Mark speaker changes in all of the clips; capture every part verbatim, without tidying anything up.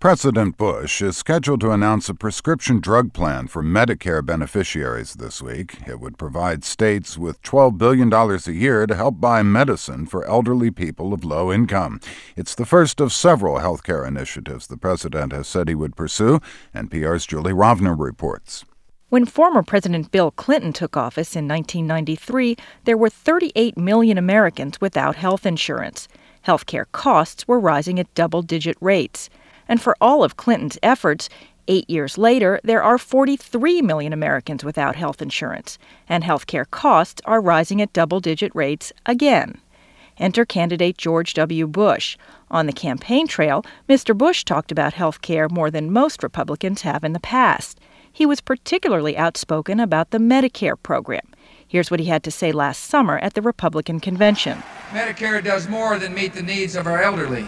Speaker 1: President Bush is scheduled to announce a prescription drug plan for Medicare beneficiaries this week. It would provide states with twelve billion dollars a year to help buy medicine for elderly people of low income. It's the first of several health care initiatives the president has said he would pursue. N P R's Julie Rovner reports.
Speaker 2: When former President Bill Clinton took office in nineteen ninety-three, there were thirty-eight million Americans without health insurance. Health care costs were rising at double-digit rates. And for all of Clinton's efforts, eight years later, there are forty-three million Americans without health insurance, and health care costs are rising at double-digit rates again. Enter candidate George W. Bush. On the campaign trail, Mister Bush talked about health care more than most Republicans have in the past. He was particularly outspoken about the Medicare program. Here's what he had to say last summer at the Republican convention.
Speaker 3: Medicare does more than meet the needs of our elderly.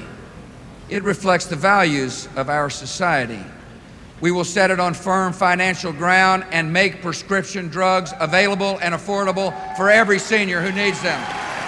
Speaker 3: It reflects the values of our society. We will set it on firm financial ground and make prescription drugs available and affordable for every senior who needs them.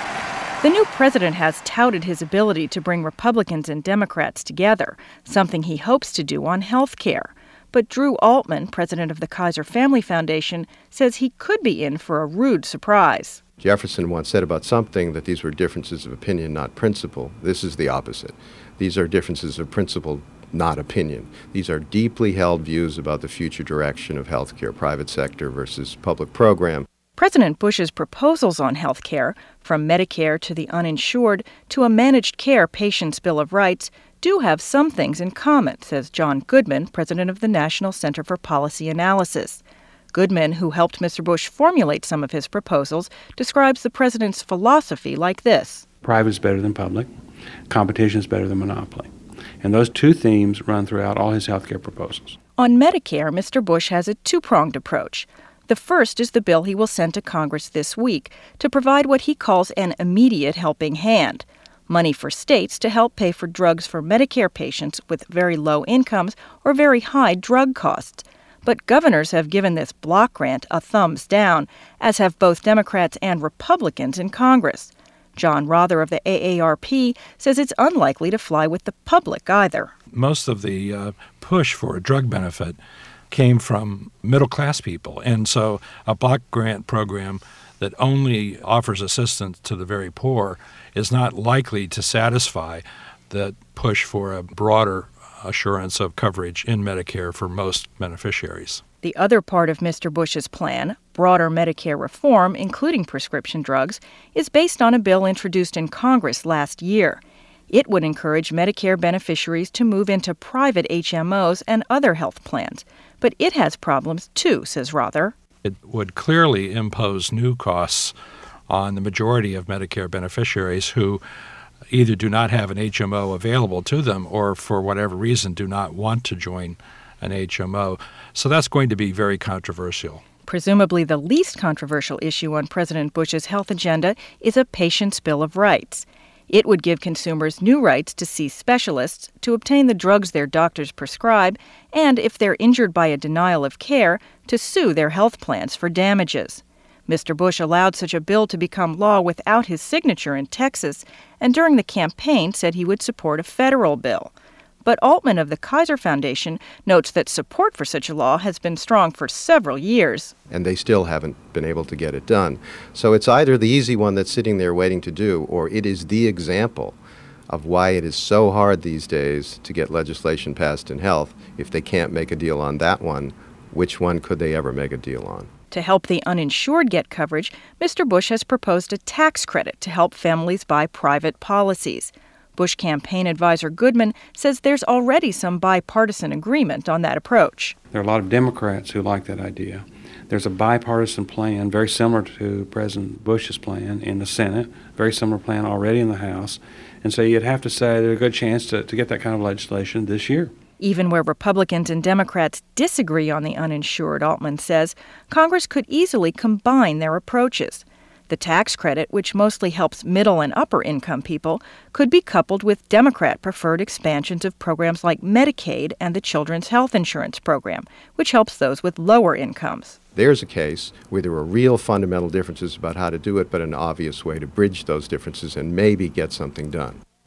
Speaker 2: The new president has touted his ability to bring Republicans and Democrats together, something he hopes to do on health care. But Drew Altman, president of the Kaiser Family Foundation, says he could be in for a rude surprise.
Speaker 4: Jefferson once said about something that these were differences of opinion, not principle. This is the opposite. These are differences of principle, not opinion. These are deeply held views about the future direction of health care, private sector versus public program.
Speaker 2: President Bush's proposals on health care, from Medicare to the uninsured to a managed care patient's Bill of Rights, do have some things in common, says John Goodman, president of the National Center for Policy Analysis. Goodman, who helped Mister Bush formulate some of his proposals, describes the president's philosophy like this.
Speaker 5: Private is better than public. Competition is better than monopoly. And those two themes run throughout all his health care proposals.
Speaker 2: On Medicare, Mister Bush has a two-pronged approach. The first is the bill he will send to Congress this week to provide what he calls an immediate helping hand, money for states to help pay for drugs for Medicare patients with very low incomes or very high drug costs. But governors have given this block grant a thumbs down, as have both Democrats and Republicans in Congress. John Rother of the A A R P says it's unlikely to fly with the public either.
Speaker 6: Most of the uh, push for a drug benefit came from middle-class people, and so a block grant program that only offers assistance to the very poor is not likely to satisfy the push for a broader assurance of coverage in Medicare for most beneficiaries.
Speaker 2: The other part of Mister Bush's plan, broader Medicare reform, including prescription drugs, is based on a bill introduced in Congress last year. It would encourage Medicare beneficiaries to move into private H M Os and other health plans. But it has problems, too, says Rother.
Speaker 6: It would clearly impose new costs on the majority of Medicare beneficiaries who either do not have an H M O available to them or, for whatever reason, do not want to join an H M O. So that's going to be very controversial.
Speaker 2: Presumably the least controversial issue on President Bush's health agenda is a patient's Bill of Rights. It would give consumers new rights to see specialists, to obtain the drugs their doctors prescribe, and, if they're injured by a denial of care, to sue their health plans for damages. Mister Bush allowed such a bill to become law without his signature in Texas, and during the campaign said he would support a federal bill. But Altman of the Kaiser Foundation notes that support for such a law has been strong for several years.
Speaker 4: And they still haven't been able to get it done. So it's either the easy one that's sitting there waiting to do, or it is the example of why it is so hard these days to get legislation passed in health. If they can't make a deal on that one, which one could they ever make a deal on?
Speaker 2: To help the uninsured get coverage, Mister Bush has proposed a tax credit to help families buy private policies. Bush campaign advisor Goodman says there's already some bipartisan agreement on that approach.
Speaker 5: There are a lot of Democrats who like that idea. There's a bipartisan plan very similar to President Bush's plan in the Senate, very similar plan already in the House. And so you'd have to say there's a good chance to, to get that kind of legislation this year.
Speaker 2: Even where Republicans and Democrats disagree on the uninsured, Altman says, Congress could easily combine their approaches. The tax credit, which mostly helps middle and upper income people, could be coupled with Democrat-preferred expansions of programs like Medicaid and the Children's Health Insurance Program, which helps those with lower incomes.
Speaker 4: There's a case where there are real fundamental differences about how to do it, but an obvious way to bridge those differences and maybe get something done.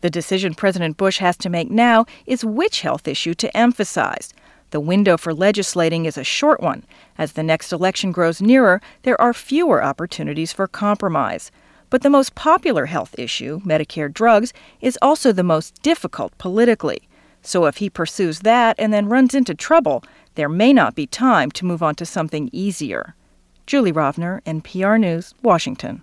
Speaker 2: The decision President Bush has to make now is which health issue to emphasize. The window for legislating is a short one. As the next election grows nearer, there are fewer opportunities for compromise. But the most popular health issue, Medicare drugs, is also the most difficult politically. So if he pursues that and then runs into trouble, there may not be time to move on to something easier. Julie Rovner, N P R News, Washington.